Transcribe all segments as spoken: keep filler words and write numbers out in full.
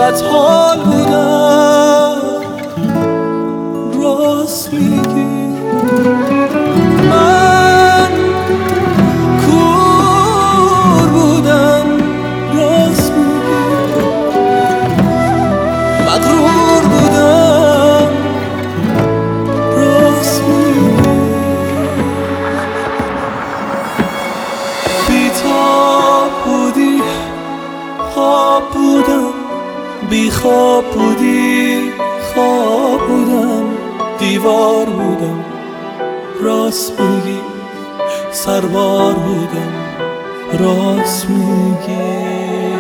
بدحال بودم راست میگی من کور بودم راست میگی مغرور بودم راست میگی بی‌تاب بودی خواب بودم بی خواب بودی خواب بودم دیوار بودم راست میگی سربار بودم راست میگی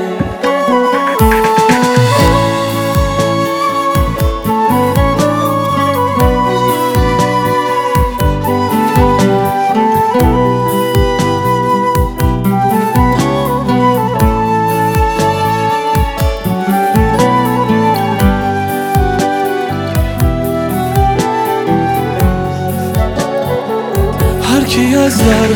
هرکی از در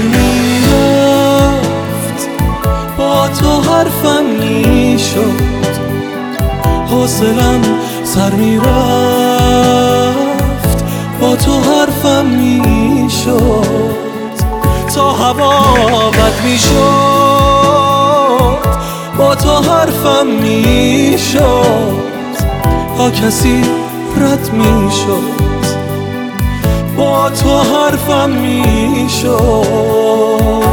میرفت با تو حرفم میشد حوصلم سر میرفت با تو حرفم میشد تا هوا بد میشد با تو حرفم میشد تا کسی رد میشد با تو حرفم میشد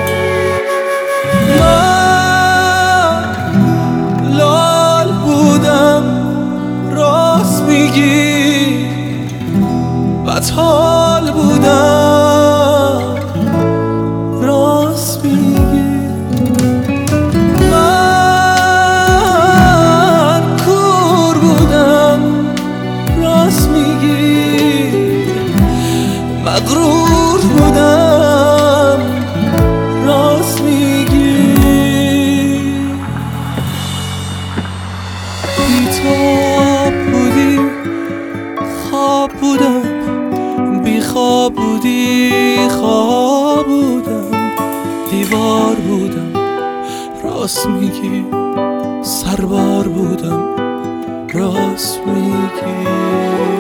من لال بودم راست میگی بدحال بودم راست میگی من کور بودم راست میگی مغرور بودم راست میگی بی‌تاب بودی خواب بودم بی خواب بودی خواب بودم دیوار بودم راست میگی سربار بودم راست میگی